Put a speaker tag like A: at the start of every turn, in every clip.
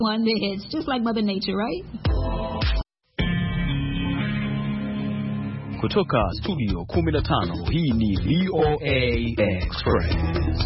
A: One day hits, just like Mother Nature, right?
B: Kutoka studio 15, hii ni VOA Express.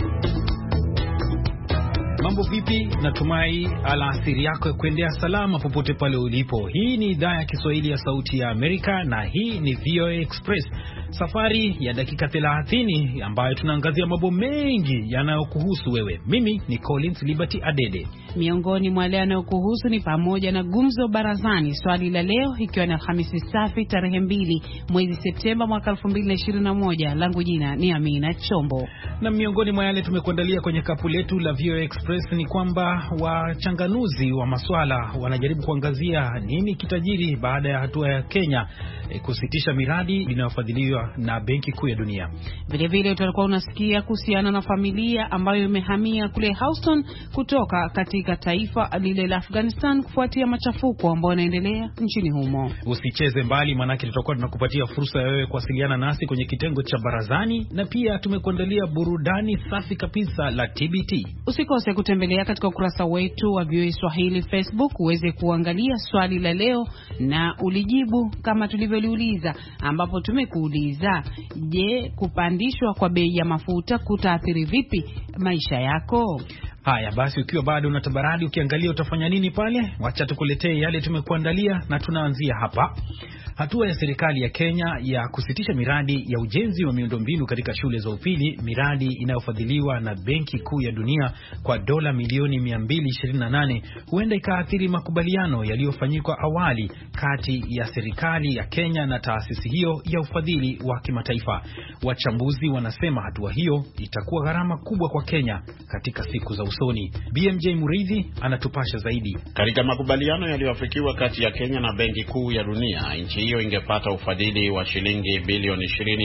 C: Mambo vipi? Natumai alasiri yako ya kuendea salama popote pale ulipo. Hii ni idhaa ya Kiswahili ya Sauti ya Amerika na hii ni VOA Express. Safari ya dakika 30 ambayo tunaangazia mambo mengi yanayokuhusu wewe. Mimi ni Collins Liberty Adede.
D: Miongoni mwa yale yanayokuhusu ni pamoja na gumzo barazani, swali la leo ikiwa na Alhamisi safi tarehe 2 mwezi Septemba mwaka 2021. Langu jina ni Amina Chombo.
C: Na miongoni mwa yale tumekuandalia kwenye kapu letu la VOA Express ni kwamba wachanganuzi wa masuala wanajaribu kuangazia nini kitajiri baada ya hatua ya Kenya kusitisha miradi inayofadhiliwa na Benki Kuu ya Dunia.
D: Vile vile tutakuwa unasikia kuhusiana na familia ambayo imehamia kule Houston kutoka katika taifa lile la Afghanistan kufuatia machafuko ambayo yanaendelea nchini humo.
C: Usicheze mbali, manake tutakuwa tunakupatia fursa ya wewe kuwasiliana nasi kwenye kitengo cha barazani, na pia tumekuandalia burudani safi kabisa la TBT.
D: Usikose kutembelea katika ukurasa wetu wa VOA Swahili Facebook uweze kuangalia swali la leo na ulijibu kama tulivyoliuliza, ambapo tumekuuliza, je, kupandishwa kwa bei ya mafuta kutaathiri vipi maisha yako?
C: Haya basi, ukiwa bado unatabaradi ukiangalia utafanya nini pale, wacha tukuletee yale tumekuandalia, na tunaanzia hapa. Hatua ya serikali ya Kenya ya kusitisha miradi ya ujenzi wa miundombinu katika shule za upili, miradi inayofadhiliwa na Benki Kuu ya Dunia kwa dola milioni 228, huenda ikaathiri makubaliano yaliyofanyika awali kati ya serikali ya Kenya na taasisi hiyo ya ufadhili wa kimataifa. Wachambuzi wanasema hatua hiyo itakuwa gharama kubwa kwa Kenya katika siku za usoni. BMJ Muridhi anatupasha zaidi.
E: Katika makubaliano yaliyoafikiwa kati ya Kenya na Benki Kuu ya Dunia, nchi hiyo ingepata ufadhili wa shilingi bilioni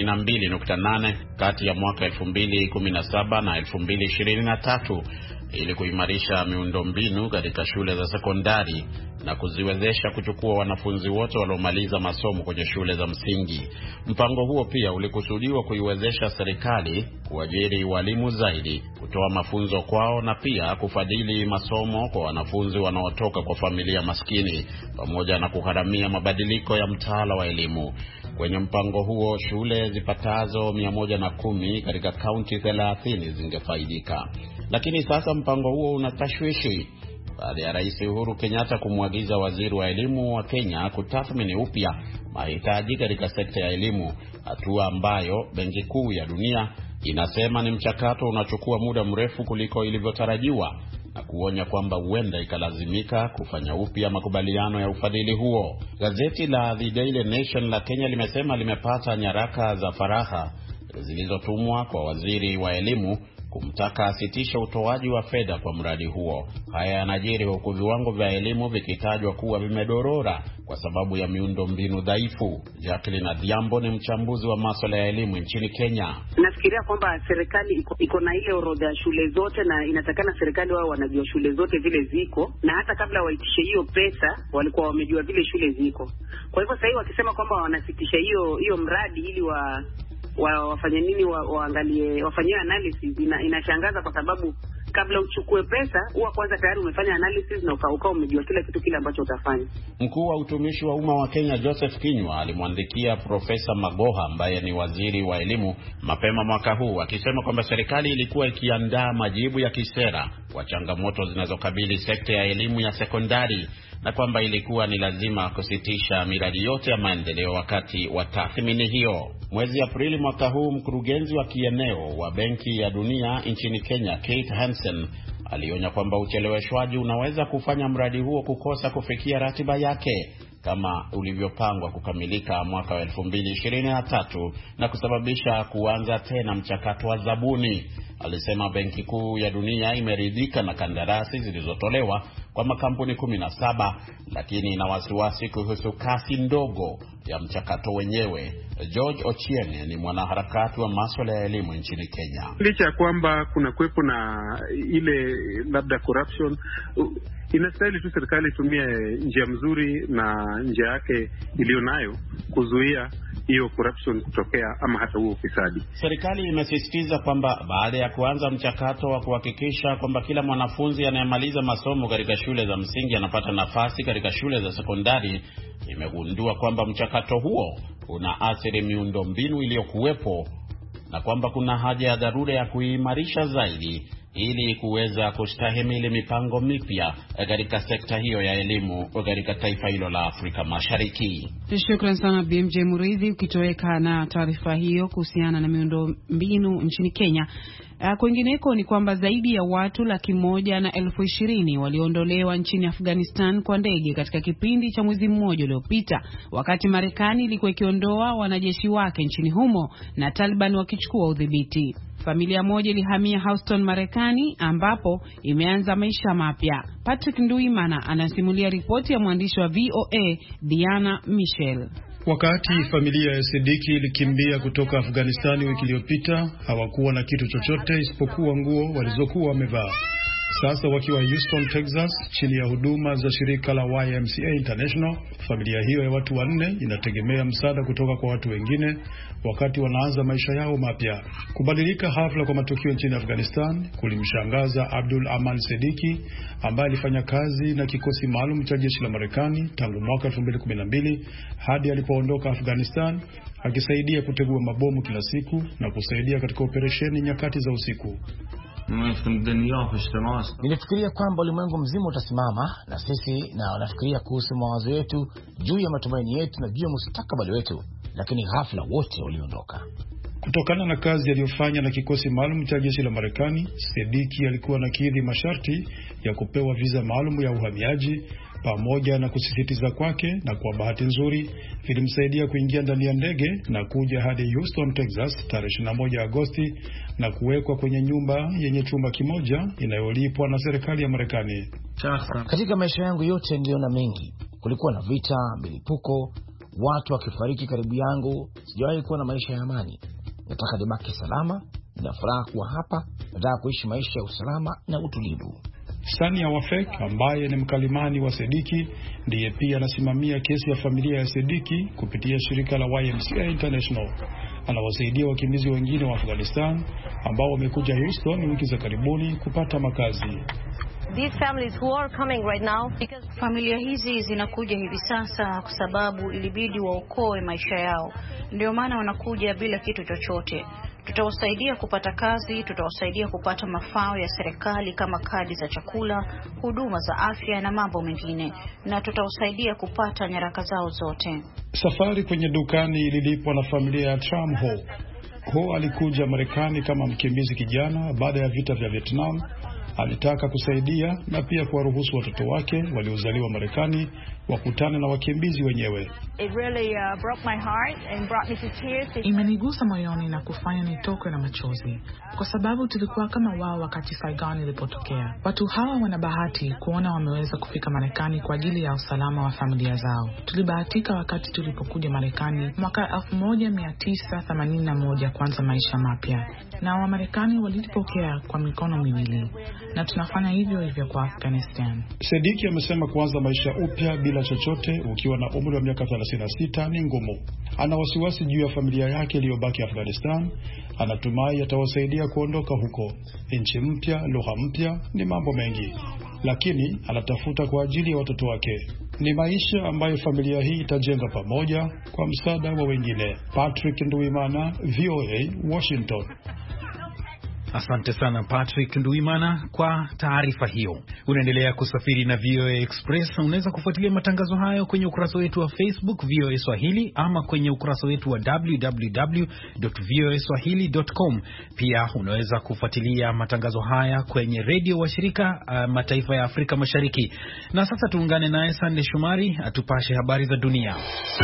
E: 22.8 kati ya mwaka 2017 na 2023 ili kuimarisha miundombinu katika shule za sekondari na kuziwezesha kuchukua wanafunzi wote waliomaliza masomo kwenye shule za msingi. Mpango huo pia ulikusudiwa kuiwezesha serikali kuajiri walimu zaidi, kutoa mafunzo kwao na pia kufadhili masomo kwa wanafunzi wanaotoka kwa familia maskini, pamoja na kugharamia mabadiliko ya mtaala wa elimu. Kwenye mpango huo shule zipatazo 110 katika kaunti 30 zingefaidika. Lakini sasa mpango huo unatashwishi baada ya Rais Uhuru Kenyatta kumwagiza waziri wa elimu wa Kenya kutathmini upya mahitaji katika sekta ya elimu, hatua ambayo Benki Kuu ya Dunia inasema ni mchakato unachukua muda mrefu kuliko ilivyotarajiwa, na kuonya kwamba huenda ikalazimika kufanya upya makubaliano ya ufadhili huo. Gazeti la The Daily Nation la Kenya limesema limepata nyaraka za faragha zilizotumwa kwa waziri wa elimu kumtaka asitisha utoaji wa fedha kwa mradi huo. Haya yanajiri huku viwango vya elimu vikitajwa kuwa vimedorora kwa sababu ya miundombinu dhaifu. Jacqueline Adhiambo ni mchambuzi wa masuala ya elimu nchini Kenya.
F: Nafikiria kwamba serikali iko na ile orodha ya shule zote, na inatakana serikali wao wanajua shule zote vile ziko, na hata kabla waitishe hiyo pesa walikuwa wamejua vile shule ziko. Kwa hivyo sasa hivi wakisema kwamba wanasitisha hiyo mradi ili wafanye nini, waangalie, wafanyie analysis, inashangaza kwa sababu kabla uchukue pesa huwa kwanza tayari umefanya analysis na ukao umejua kila kitu kile ambacho utafanya.
E: Mkuu wa utumishi wa umma wa Kenya Joseph Kinyua alimwandikia Profesa Magoha ambaye ni waziri wa elimu mapema mwaka huu akisema kwamba serikali ilikuwa ikiandaa majibu ya kisera kwa changamoto zinazokabili sekta ya elimu ya sekondari, na kwamba ilikuwa ni lazima kusitisha miradi yote ya maendeleo wakati wa tathmini hiyo. Mwezi Aprili mwaka huu, mkurugenzi wa kieneo wa Benki ya Dunia nchini Kenya Kate Hansen alionya kwamba ucheleweshwaji unaweza kufanya mradi huo kukosa kufikia ratiba yake kama ulivyopangwa kukamilika mwaka wa 2023 na kusababisha kuanza tena mchakato wa zabuni. Alisema Benki Kuu ya Dunia imeridhika na kandarasi zilizotolewa kwa makampuni 17, lakini ina wasiwasi kuhusu kasi ndogo ya mchakato wenyewe. George Ochieng ni mwanaharakati wa masuala ya elimu nchini Kenya.
G: Licha ya kwamba kuna kuwepo na ile labda corruption, inastahili tu serikali itumie njia mzuri na njia yake ilionayo kuzuia hiyo corruption kutokea ama hata huo ufisadi.
E: Serikali imesisitiza kwamba baada ya kuanza mchakato wa kuhakikisha kwamba kila mwanafunzi anayemaliza masomo katika shule za msingi anapata nafasi katika shule za sekondari, imegundua kwamba mchakato huo unaathiri miundombinu iliyokuwepo na kwamba kuna haja ya dharura ya kuimarisha zaidi ili kuweza kustahimili mipango mipya katika sekta hiyo ya elimu katika taifa hilo la Afrika Mashariki.
D: Shukrani sana BMJ Muridhi ukitoweka na taarifa hiyo kuhusiana na miundombinu nchini Kenya. Kwingineko ni kwamba zaidi ya watu 120,000 waliondolewa nchini Afghanistan kwa ndege katika kipindi cha mwezi mmoja uliopita, wakati Marekani ilikuwa ikiondoa wanajeshi wake nchini humo na Taliban wakichukua udhibiti. Familia moja ilihamia Houston, Marekani, ambapo imeanza maisha mapya. Patrick Nduimana anasimulia ripoti ya mwandishi wa VOA Diana Michel.
H: Wakati familia ya Sediki ilikimbia kutoka Afghanistani wiki iliyopita, hawakuwa na kitu chochote isipokuwa nguo walizokuwa wamevaa. Sasa wakiwa Houston, Texas, chini ya huduma za shirika la YMCA International, familia hiyo ya watu 4 inategemea msaada kutoka kwa watu wengine wakati wanaanza maisha yao mapya. Kubadilika hafla kwa matukio nchini Afghanistan kulimshangaza Abdul Aman Sediki, ambaye alifanya kazi na kikosi maalum cha jeshi la Marekani tangu mwaka 2012 hadi alipoondoka Afghanistan, akisaidia kutegua mabomu kila siku na kusaidia katika operesheni nyakati za usiku.
I: Nilifikiria kwamba ulimwengu mzima utasimama na sisi, na wanafikiria kuhusu mawazo yetu juu ya matumaini yetu na juu ya mustakabali wetu, lakini ghafla wote waliondoka.
H: Kutokana na kazi aliyofanya na kikosi maalum cha jeshi la Marekani, Sediki alikuwa nakidhi masharti ya kupewa visa maalum ya uhamiaji, pamoja na kusisitiza kwake, na kwa bahati nzuri ilimsaidia kuingia ndani ya ndege na kuja hadi Houston, Texas tarehe 21 Agosti na kuwekwa kwenye nyumba yenye chumba kimoja inayolipwa na serikali ya Marekani.
I: Katika maisha yangu yote niliona mengi. Kulikuwa na vita, milipuko, watu wakifariki karibu yangu. Sijawahi kuwa na maisha ya amani. Nataka nibaki salama, na furaha kuwa hapa, nataka kuishi maisha ya usalama na utulivu.
H: Sania Wafek, ambaye ni mkalimani wa Sediki, ndiye pia anasimamia kesi ya familia ya Sediki kupitia shirika la YMCA International. Anawasaidia wakimbizi wengine wa Afghanistan ambao wamekuja Houston wiki za karibuni kupata makazi.
J: Familia hizi zinakuja hivi sasa kwa sababu ilibidi waokoe maisha yao. Ndio maana wanakuja bila kitu chochote. Tutawasaidia kupata kazi, tutawasaidia kupata mafao ya serikali kama kadi za chakula, huduma za afya na mambo mengine, na tutawasaidia kupata nyaraka zao zote.
H: Safari kwenye dukani ililipwa na familia ya Tram Ho. Ho alikuja Marekani kama mkimbizi kijana baada ya vita vya Vietnam. Alitaka kusaidia na pia kuwaruhusu watoto wake waliozaliwa Marekani wakutane na wakimbizi wenyewe.
K: Imenigusa moyoni na kufanya nitokwe na machozi, kwa sababu tulikuwa kama wao wakati Saigon ilipotokea. Watu hawa wana bahati kuona wameweza kufika Marekani kwa ajili ya usalama wa familia zao. Tulibahatika wakati tulipokuja Marekani mwaka 1981 kuanza maisha mapya, na Wamarekani walipokea kwa mikono miwili, na tunafanya hivyo hivyo kwa Afghanistan.
H: Sediki amesema kuanza maisha upya bila chochote ukiwa na umri wa miaka 36 ni ngumu. Ana wasiwasi juu ya familia yake iliyobaki Afghanistan. Anatumai atawasaidia kuondoka huko. Nchi mpya, lugha mpya, ni mambo mengi, lakini anatafuta kwa ajili ya watoto wake. Ni maisha ambayo familia hii itajenga pamoja kwa msaada wa wengine. Patrick Nduimana, VOA, Washington.
C: Asante sana Patrick Nduimana kwa taarifa hiyo. Unaendelea kusafiri na VOA Express. Unaweza kufuatilia matangazo hayo kwenye ukurasa wetu wa Facebook VOA Swahili, ama kwenye ukurasa wetu wa www.voaswahili.com. Pia unaweza kufuatilia matangazo haya kwenye redio wa shirika mataifa ya Afrika Mashariki. Na sasa tuungane naye Sande Shumari atupashe habari za dunia.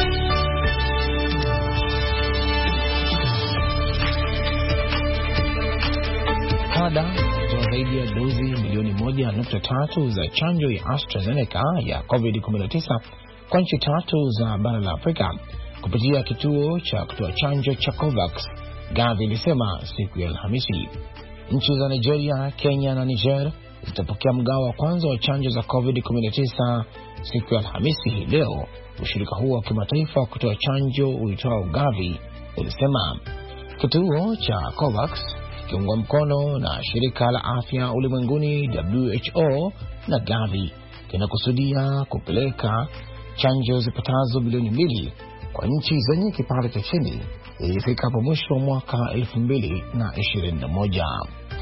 I: Canada kutoa zaidi ya dozi milioni 1.3 za chanjo ya AstraZeneca ya COVID-19 kwa nchi 3 za bara la Afrika kupitia kituo cha kutoa chanjo cha COVAX, Gavi ilisema siku ya Alhamisi. Nchi za Nigeria, Kenya na Niger zitapokea mgao wa kwanza wa chanjo za COVID-19 siku ya Alhamisi hii leo. Ushirika huo wa kimataifa wa kutoa chanjo uitwao Gavi ulisema kituo cha COVAX ikiungwa mkono na shirika la afya ulimwenguni WHO na Gavi, kinakusudia kupeleka chanjo zipatazo bilioni 2 kwa nchi zenye kipato cha chini ifikapo mwisho wa mwaka 2021.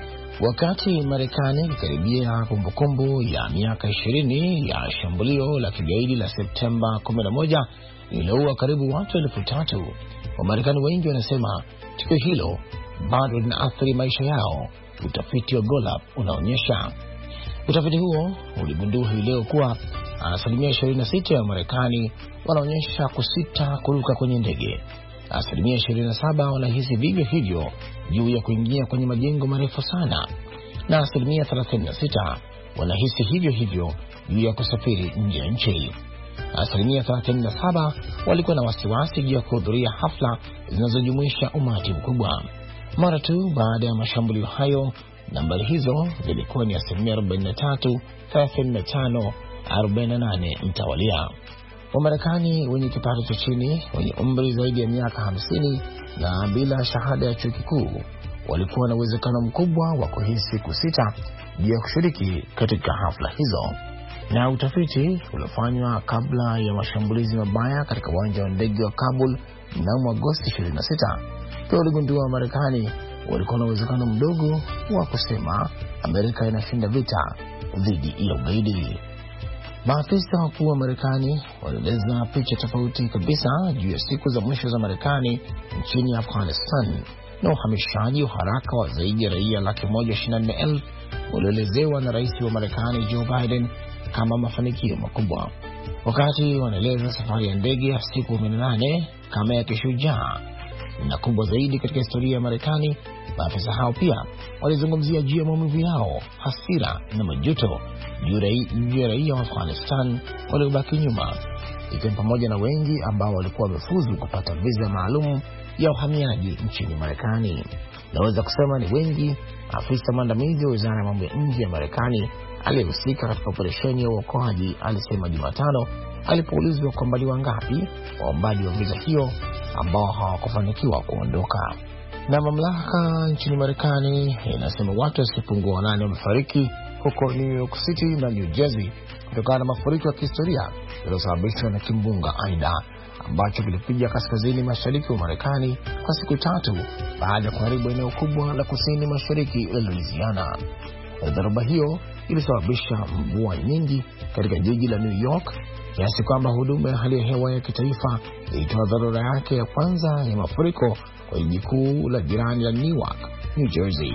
I: Wakati Marekani ikikaribia kumbukumbu ya miaka 20 ya shambulio la kigaidi la Septemba 11 lililoua karibu watu 3,000, Wamarekani wengi wanasema tukio hilo bado linaathiri maisha yao. Utafiti wa Gallup unaonyesha. Utafiti huo uligundua hii leo kuwa asilimia 26 ya Marekani wanaonyesha kusita kuruka kwenye ndege. Asilimia 27 wanahisi vivyo hivyo juu ya kuingia kwenye majengo marefu sana, na asilimia 36 wanahisi hivyo hivyo juu ya kusafiri nje ya nchi. Asilimia 37 walikuwa na wasiwasi juu ya kuhudhuria hafla zinazojumuisha umati mkubwa. Mara tu baada ya mashambulio hayo, nambari hizo zilikuwa ni asilimia 43, 35, 48 mtawalia. Wamarekani wenye kipato cha chini, wenye umri zaidi ya miaka 50 na bila shahada ya chuo kikuu walikuwa na uwezekano mkubwa wa kuhisi kusita juu ya kushiriki katika hafla hizo. Na utafiti uliofanywa kabla ya mashambulizi mabaya katika uwanja wa ndege wa Kabul mnamo Agosti 26 pia uligundua Marekani walikuwa na uwezekano mdogo wa kusema Amerika inashinda vita dhidi ya ugaidi. Maafisa wakuu wa Marekani walieleza picha tofauti kabisa juu ya siku za mwisho za Marekani nchini Afghanistan na uhamishaji wa haraka wa zaidi ya raia 124,000 ulioelezewa na rais wa Marekani Joe Biden kama mafanikio makubwa. Wakati wanaeleza safari ya ndege ya siku 18 kama ya kishujaa na kubwa zaidi katika historia ya Marekani, maafisa hao pia walizungumzia juu ya maumivu yao, hasira na majuto juu ya raia wa Afghanistan waliobaki nyuma, ikiwa pamoja na wengi ambao walikuwa wamefuzu kupata visa maalum ya uhamiaji nchini Marekani. Naweza kusema ni wengi. Afisa mwandamizi wa wizara ya mambo ya nje ya Marekani aliyehusika katika operesheni ya uokoaji alisema Jumatano alipoulizwa kwamba ni wangapi waombaji wa visa hiyo ambao hawakufanikiwa kuondoka. Na mamlaka nchini Marekani inasema watu wasipungua 8 wamefariki huko New York City na New Jersey kutokana na mafuriko ya kihistoria yaliyosababishwa na kimbunga Aida ambacho kilipiga kaskazini mashariki wa Marekani kwa siku 3 baada ya kuharibu eneo kubwa la kusini mashariki la Louisiana. Dhoruba hiyo ilisababisha mvua nyingi katika jiji la New York kiasi kwamba huduma ya hali ya hewa ya kitaifa ilitoa dharura yake ya kwanza ya mafuriko kwa jiji kuu la jirani la Newark, New Jersey.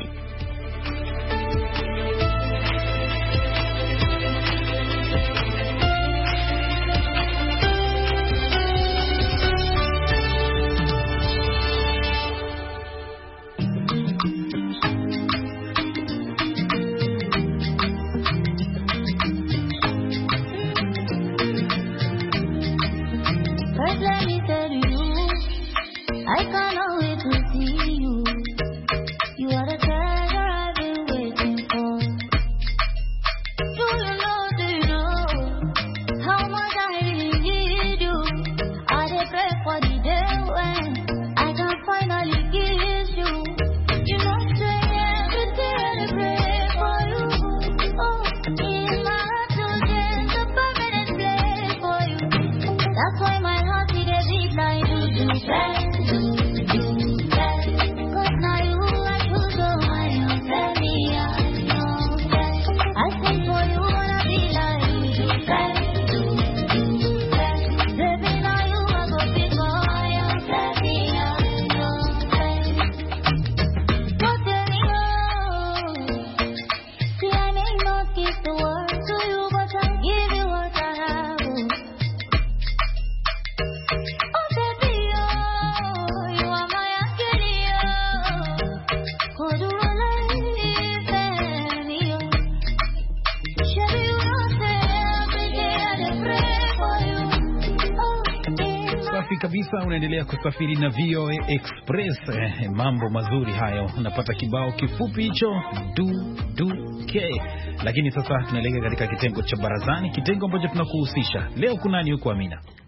C: Kabisa unaendelea kusafiri na VOA Express. Mambo mazuri hayo, unapata kibao kifupi hicho du ke. Lakini sasa tunaelekea katika kitengo cha barazani, kitengo ambacho tunakuhusisha leo. Kuna nani huko Amina?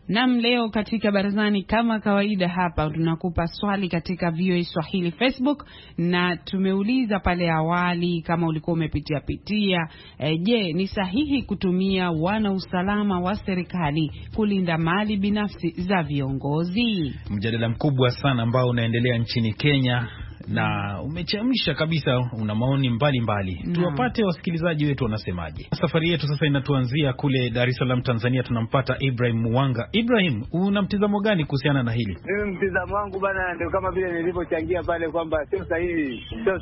D: Nam, leo katika barazani kama kawaida hapa tunakupa swali katika VOA Swahili Facebook, na tumeuliza pale awali kama ulikuwa umepitia je, ni sahihi kutumia wana usalama wa serikali kulinda mali binafsi za viongozi?
C: Mjadala mkubwa sana ambao unaendelea nchini Kenya na umechemsha kabisa, una maoni mbalimbali. Tuwapate wasikilizaji wetu wanasemaje. Safari yetu sasa inatuanzia kule Dar es Salaam, Tanzania. Tunampata Ibrahim Mwanga. Ibrahim, una mtazamo gani kuhusiana na hili?
L: Mimi mtazamo wangu bana, ndio kama vile nilipochangia pale kwamba sio sahihi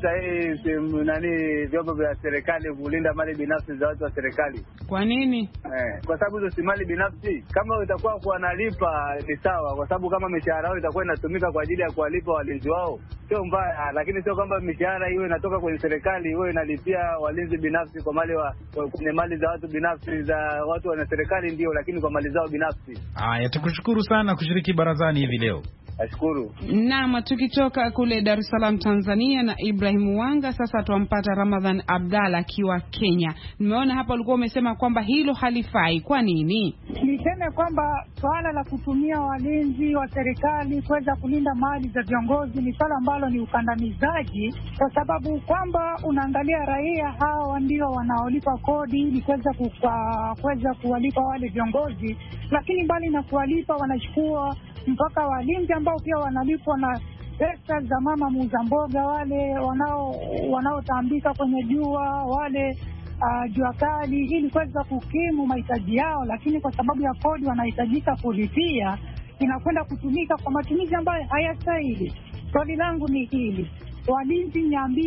L: vyombo vya serikali kulinda mali binafsi za watu wa serikali.
D: Kwa nini?
L: Kwa sababu hizo si mali binafsi. Kama itakuwa kuanalipa ni sawa, kwa sababu kama mishahara yao itakuwa inatumika kwa ajili ya kuwalipa walinzi wao, sio mbaya. Lakini sio kwamba mishahara hiyo inatoka kwenye serikali iwe inalipia walinzi binafsi kwa kwenye mali za watu binafsi za watu wa serikali ndio, lakini kwa mali zao binafsi.
C: Haya, tukushukuru sana kushiriki barazani hivi leo.
L: Nashukuru.
D: Naam, tukitoka kule Dar es Salaam, Tanzania na Ibrahim Wanga, sasa tuampata Ramadhan Abdalla akiwa Kenya. Nimeona hapa ulikuwa umesema kwamba hilo halifai. Kwa nini?
M: Niseme kwamba swala la kutumia walinzi wa serikali kuweza kulinda mali za viongozi ni swala ambalo ni ukandamizaji, kwa sababu kwamba unaangalia raia hawa ndio wanaolipa kodi ili kuweza kuwalipa wale viongozi, lakini mbali na kuwalipa wanachukua mpaka walinzi ambao pia wanalipwa na pesa za mama muuza mboga, wale wanaotambika kwenye jua, wale jua kali, ili kuweza kukimu mahitaji yao, lakini kwa sababu ya kodi wanahitajika kulipia, inakwenda kutumika kwa matumizi ambayo hayastahili. Swali langu ni hili: walinzi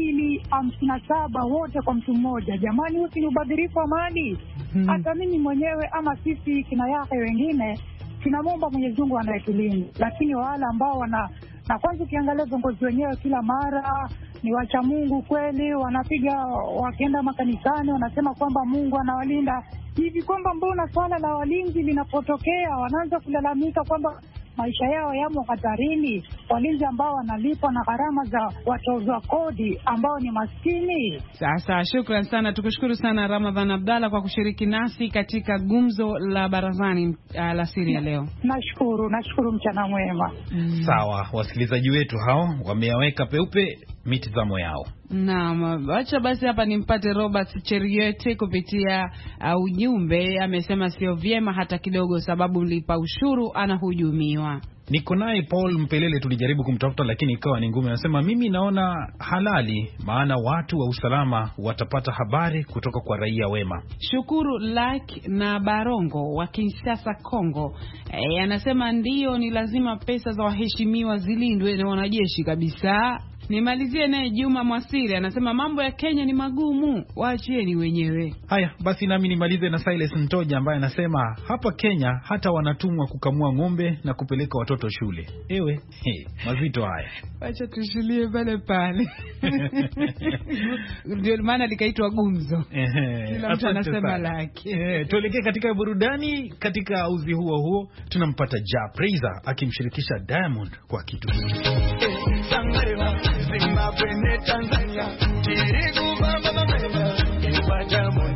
M: 257 wote kwa mtu mmoja, jamani, husi ni ubadhirifu wa mali? Hata mimi mwenyewe ama sisi kina yake wengine tunamwomba Mwenyezi Mungu anayetulinda, lakini wale ambao na kwanza ukiangalia viongozi wenyewe kila mara ni wacha Mungu kweli, wakienda makanisani wanasema kwamba Mungu anawalinda, hivi kwamba mbona swala la walinzi linapotokea wanaanza kulalamika kwamba maisha yao yamo hatarini, walinzi ambao wanalipwa na gharama za watozwa kodi ambao ni maskini.
D: Sasa shukrani sana, tukushukuru sana Ramadhan Abdalla kwa kushiriki nasi katika gumzo la barazani la siri ya leo.
M: Nashukuru, mchana mwema.
C: Sawa, wasikilizaji wetu hao wameyaweka peupe mitazamo yao.
D: Naam, acha basi hapa nimpate Robert Cheriete kupitia ujumbe. Amesema sio vyema hata kidogo, sababu mlipa ushuru anahujumiwa.
C: Niko naye Paul Mpelele, tulijaribu kumtafuta lakini ikawa ni ngumu. Anasema mimi naona halali, maana watu wa usalama watapata habari kutoka kwa raia wema.
D: Shukuru Lak na Barongo wa Kinshasa, Kongo. Anasema ndio, ni lazima pesa za waheshimiwa zilindwe na wanajeshi kabisa. Nimalizie naye Juma Mwasiri, anasema mambo ya Kenya ni magumu, waachieni wenyewe.
C: Haya, basi nami nimalize na Silas Ntoja ambaye anasema hapa Kenya hata wanatumwa kukamua ng'ombe na kupeleka watoto shule. Mazito haya.
D: Acha tushilie pale. Ndio maana likaitwa gumzo. Kila mtu anasema lake.
C: Tuelekee katika burudani. Katika uzi huo tunampata Ja Praiser akimshirikisha Diamond kwa kitu.
N: Zimbabwe Tanzania tirigu baba mama Diamond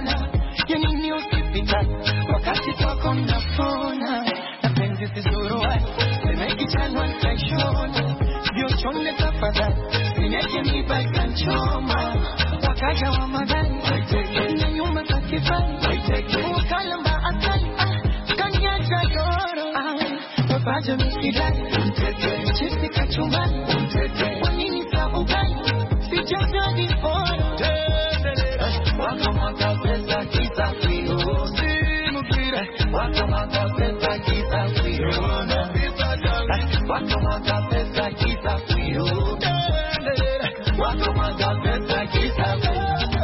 N: wakati kwako mnafona na penzi zizuru chanwa kashona vyo chonde tafadhali niache nibaki nchoma wakaja wa magani na nyuma takifani ukalamba akali kanyacha doro wapaja misidani chisi kachumbani kwa nini sabukai sijaza diporo wakamaka pesa kisafiro simukira wakamaka pesa kisafiro wakamaka pesa kisafiro wakamaka pesa kisafiro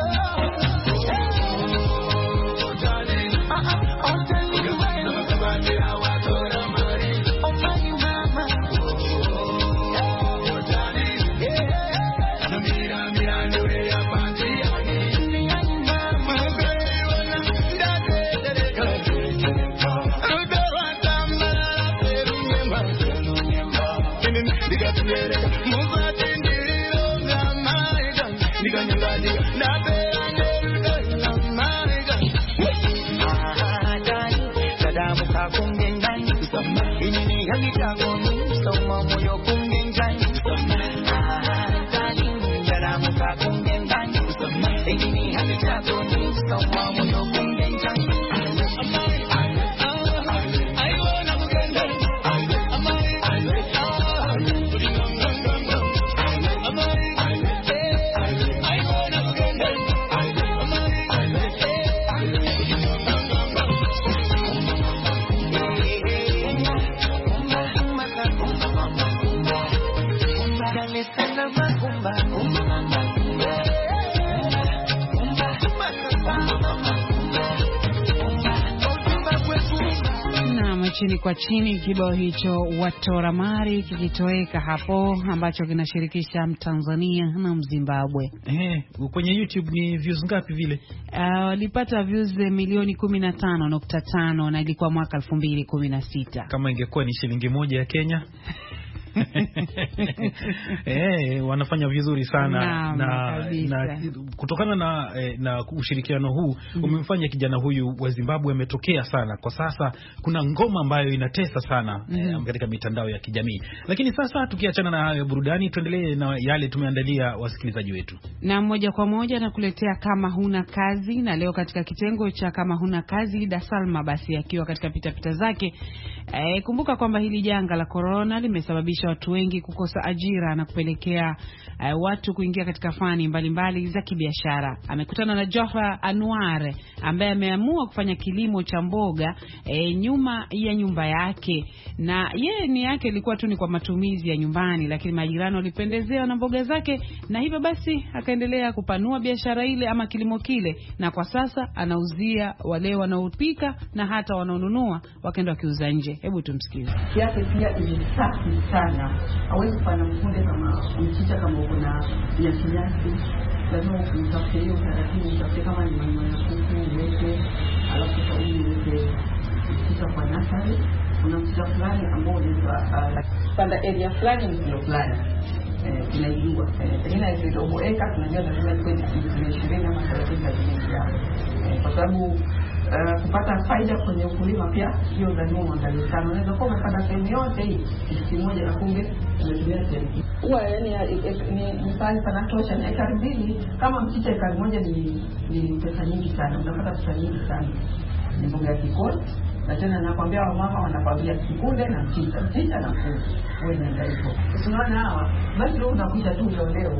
D: Chini kwa chini kibao hicho Watoramari kikitoweka hapo, ambacho kinashirikisha Mtanzania na Mzimbabwe.
C: Kwenye YouTube ni views ngapi vile?
D: Walipata views milioni 15.5 na ilikuwa mwaka 2016.
C: Kama ingekuwa ni shilingi moja ya Kenya wanafanya vizuri sana na kutokana na ushirikiano huu umemfanya kijana huyu wa Zimbabwe ametokea sana. Kwa sasa kuna ngoma ambayo inatesa sana katika mitandao ya kijamii. Lakini sasa tukiachana na hayo burudani, tuendelee na yale tumeandalia wasikilizaji wetu.
D: Na moja kwa moja nakuletea kama huna kazi, na leo katika kitengo cha kama huna kazi, Da Salma basi akiwa katika pitapita zake. Kumbuka kwamba hili janga la corona limesababisha watu wengi kukosa ajira na kupelekea watu kuingia katika fani mbalimbali za kibiashara. Amekutana na Joffa Anwar ambaye ameamua kufanya kilimo cha mboga nyuma ya nyumba yake, na yeye ni yake ilikuwa tu ni kwa matumizi ya nyumbani, lakini majirani walipendezewa na mboga zake, na hivyo basi akaendelea kupanua biashara ile ama kilimo kile, na kwa sasa anauzia wale wanaopika na hata wanaonunua wakaenda wakiuza nje. Hebu tumsikize.
O: Kiasi pia ni safi sana. Hawezi kupanda mkunde kama mchicha kama uko na nyasi, lazima utafute hiyo taratibu, utafute kama ni mama ya kuku uweke, alafu uweke mchicha kwa nasari. Kuna mchicha fulani ambao unaitwa panda area fulani ndio fulani tunaijua. Tena hizo oboeka tunajua lazima kwenda 20 ama 30 kwa sababu kupata faida kwenye ukulima pia hiyo lazima uangalie sana. Unaweza kuwa umepanda sehemu yote hii kitu moja na kumbe umetumia sehemu huwa ni mfano panatosha na ekari 2. Kama mchicha ekari moja ni pesa nyingi sana, unapata pesa nyingi sana. Ni mboga ya kikoni, na tena nakwambia wamama wanakwambia kikunde na mchicha na kunde. Wewe nenda hivyo. Unaona hawa basi leo unakuja tu leo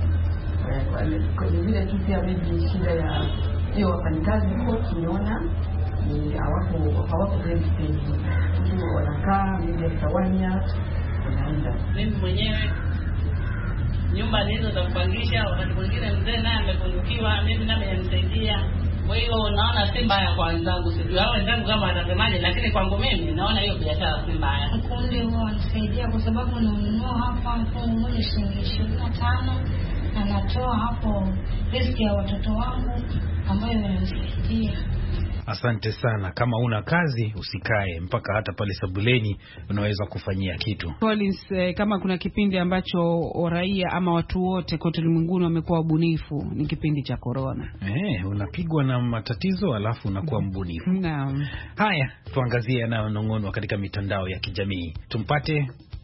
O: kwa vile tu pia mimi shida ya hiyo wafanyikazi huko tumeona ni hawako very stable. Ndio wanakaa mimi Tawanya wanaenda.
P: Mimi mwenyewe nyumba hizo za kupangisha, wakati mwingine mzee naye amepungukiwa, mimi nami namsaidia. Kwa hiyo naona si mbaya kwa wenzangu, sijui hao wenzangu kama wanasemaje, lakini kwangu mimi naona hiyo biashara si mbaya.
Q: Kundi huwa wanasaidia kwa sababu nanunua hapa mfungu mmoja shilingi 25 na natoa hapo riski ya watoto wangu ambayo wananisaidia.
C: Asante sana. Kama una kazi usikae, mpaka hata pale sabuleni unaweza kufanyia kitu.
D: Collins, kama kuna kipindi ambacho raia ama watu wote kote ulimwenguni wamekuwa wabunifu, ni kipindi cha corona.
C: Unapigwa na matatizo alafu unakuwa mbunifu.
D: Naam.
C: Haya, tuangazie yanayonong'onwa katika mitandao ya kijamii. Tumpate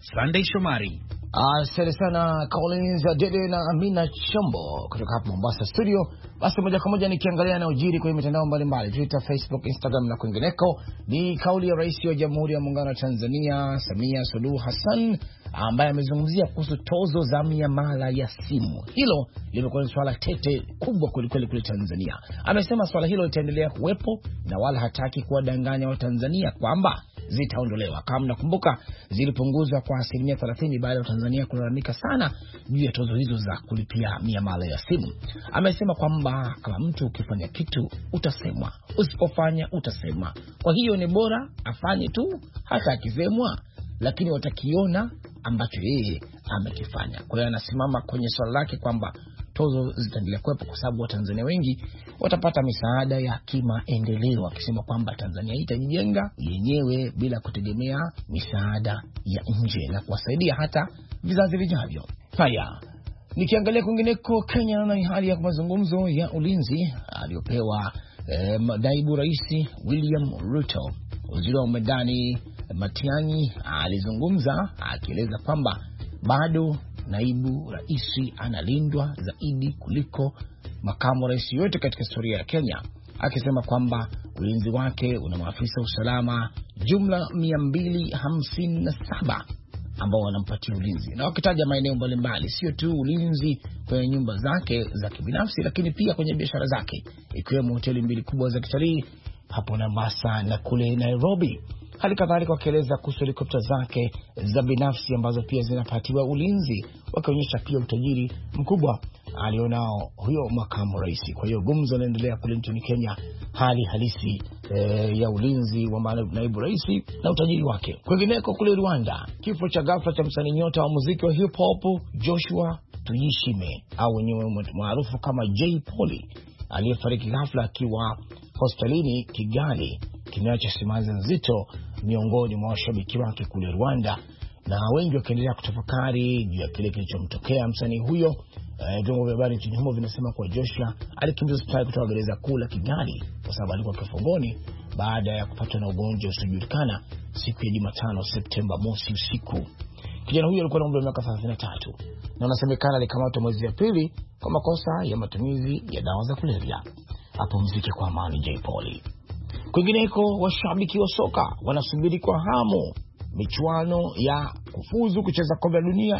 C: Sunday Shomari.
I: Asante sana Collins Adede na Amina Chombo kutoka hapa Mombasa studio. Basi moja kwa moja nikiangalia na ujiri kwenye mitandao mbalimbali, Twitter, Facebook, Instagram na kwingineko, ni kauli ya Rais wa Jamhuri ya Muungano wa Tanzania Samia Suluhu Hassan ambaye amezungumzia kuhusu tozo za miamala ya simu. Hilo limekuwa ni swala tete kubwa kulikweli kule Tanzania. Amesema swala hilo litaendelea kuwepo na wala hataki kuwadanganya wa Tanzania kwamba zitaondolewa. Kama nakumbuka zilipunguzwa kwa 30% baada ya Tanzania kulalamika sana juu ya tozo hizo za kulipia miamala ya simu. Amesema kwamba kama mtu ukifanya kitu utasemwa, usipofanya utasemwa. Kwa hiyo ni bora afanye tu hata akisemwa, lakini watakiona ambacho yeye amekifanya. Kwa hiyo anasimama kwenye swala lake kwamba tozo zitaendelea kuwepo kwa sababu Watanzania wengi watapata misaada ya kimaendeleo, akisema kwamba Tanzania itajijenga yenyewe bila kutegemea misaada ya nje na kuwasaidia hata vizazi vijavyo. Haya, nikiangalia kwingineko, Kenya na hali ya mazungumzo ya ulinzi aliyopewa naibu rais William Ruto. Waziri wa Medani Matiang'i alizungumza akieleza kwamba bado naibu rais analindwa zaidi kuliko makamu rais yote katika historia ya Kenya, akisema kwamba ulinzi wake una maafisa usalama jumla 257 ambao wanampatia ulinzi, na wakitaja maeneo mbalimbali, sio tu ulinzi kwenye nyumba zake za kibinafsi, lakini pia kwenye biashara zake, ikiwemo hoteli 2 kubwa za kitalii hapo Mombasa na kule Nairobi. Hali kadhalika wakieleza kuhusu helikopta zake za binafsi ambazo pia zinapatiwa ulinzi, wakionyesha pia utajiri mkubwa alionao huyo makamu rais. Kwa hiyo gumzo linaendelea kule nchini Kenya, hali halisi ya ulinzi wa naibu rais na utajiri wake. Kwingineko kule Rwanda, kifo cha ghafla cha msanii nyota wa muziki wa hip hop Joshua Tuyishime au wenyewe maarufu kama J Polly, aliyefariki ghafla akiwa hospitalini Kigali, kimeacha simanzi nzito miongoni mwa washabiki wake kule Rwanda, na wengi wakiendelea kutafakari juu ya kile kilichomtokea msanii huyo. Vyombo vya habari nchini humo vinasema kwa Joshua alikimbizwa hospitali kutoka gereza kuu la Kigali kwa sababu alikuwa kifungoni baada ya kupatwa na ugonjwa usiojulikana siku ya Jumatano Septemba mosi usiku. Kijana huyo alikuwa na umri wa miaka 33 na anasemekana alikamatwa mwezi Aprili kwa makosa ya matumizi ya dawa za kulevya. Apumzike kwa amani J Polly. Kwingineko, washabiki wa soka wanasubiri kwa hamu michuano ya kufuzu kucheza kombe la dunia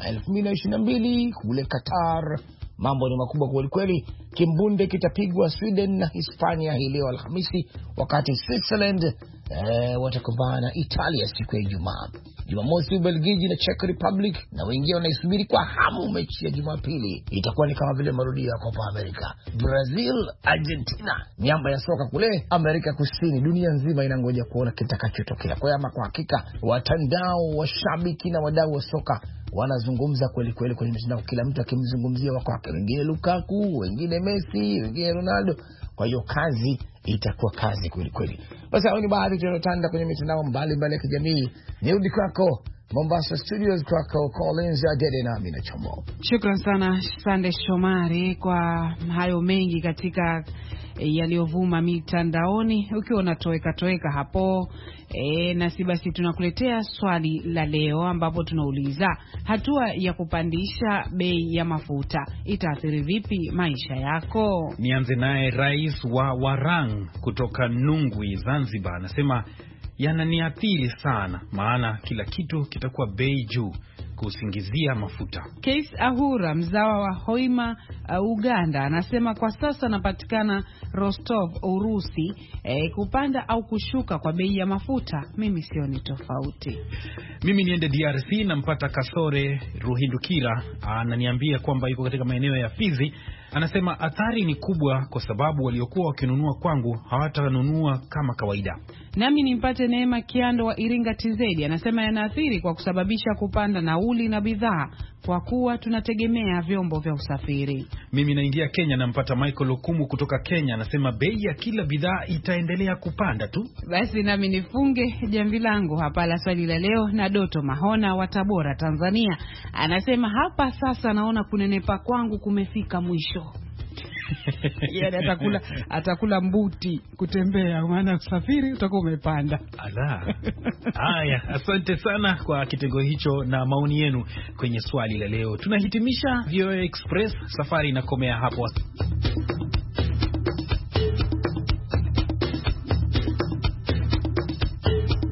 I: 2022 kule Qatar. Mambo ni makubwa kweli kweli. Kimbunde kitapigwa Sweden na Hispania hii leo Alhamisi, wakati Switzerland watakumbana na Italia siku ya Ijumaa. Jumamosi Ubelgiji na Czech Republic, na wengine wanaisubiri kwa hamu mechi ya Jumapili. Itakuwa ni kama vile marudio ya Copa America. Brazil, Argentina, miamba ya soka kule Amerika Kusini. Dunia nzima inangoja kuona kitakachotokea. Kwa hiyo kwa hakika watandao, washabiki na wadau wa soka wanazungumza kweli kweli kwenye mitandao, kila mtu akimzungumzia wake, wengine Lukaku, wengine Messi, wengine Ronaldo. Kwa hiyo kazi itakuwa kazi kweli kweli. Basi hao ni baadhi tunatanda kwenye mitandao mbalimbali ya kijamii. Nirudi kwako Mombasa Studios, kwako Collins Adede na Amina Chombo.
D: Shukran sana Sunday Shomari kwa hayo mengi katika yaliyovuma mitandaoni, ukiwa unatoweka hapo. Na si basi tunakuletea swali la leo ambapo tunauliza, hatua ya kupandisha bei ya mafuta itaathiri vipi maisha yako?
C: Nianze naye Rais wa Warang kutoka Nungwi Zanzibar, anasema yananiathiri sana, maana kila kitu kitakuwa bei juu kusingizia mafuta.
D: Case Ahura mzawa wa Hoima Uganda anasema kwa sasa napatikana Rostov Urusi, kupanda au kushuka kwa bei ya mafuta mimi sioni tofauti.
C: Mimi niende DRC, nampata Kasore Ruhindukira, ananiambia kwamba yuko katika maeneo ya Fizi. Anasema athari ni kubwa kwa sababu waliokuwa wakinunua kwangu hawatanunua kama kawaida.
D: Nami nimpate Neema Kiando wa Iringa TZ, anasema yanaathiri kwa kusababisha kupanda nauli na bidhaa kwa kuwa tunategemea vyombo vya usafiri.
C: Mimi naingia Kenya, nampata Michael Okumu kutoka Kenya, anasema bei ya kila bidhaa itaendelea kupanda tu.
D: Basi nami nifunge jamvi langu hapa la swali la leo na Doto Mahona wa Tabora Tanzania, anasema hapa sasa naona kunenepa kwangu kumefika mwisho. Yani atakula mbuti kutembea, maana usafiri utakuwa umepanda.
C: Ala. Haya, asante sana kwa kitengo hicho na maoni yenu kwenye swali la leo. Tunahitimisha VOA Express, safari inakomea hapo.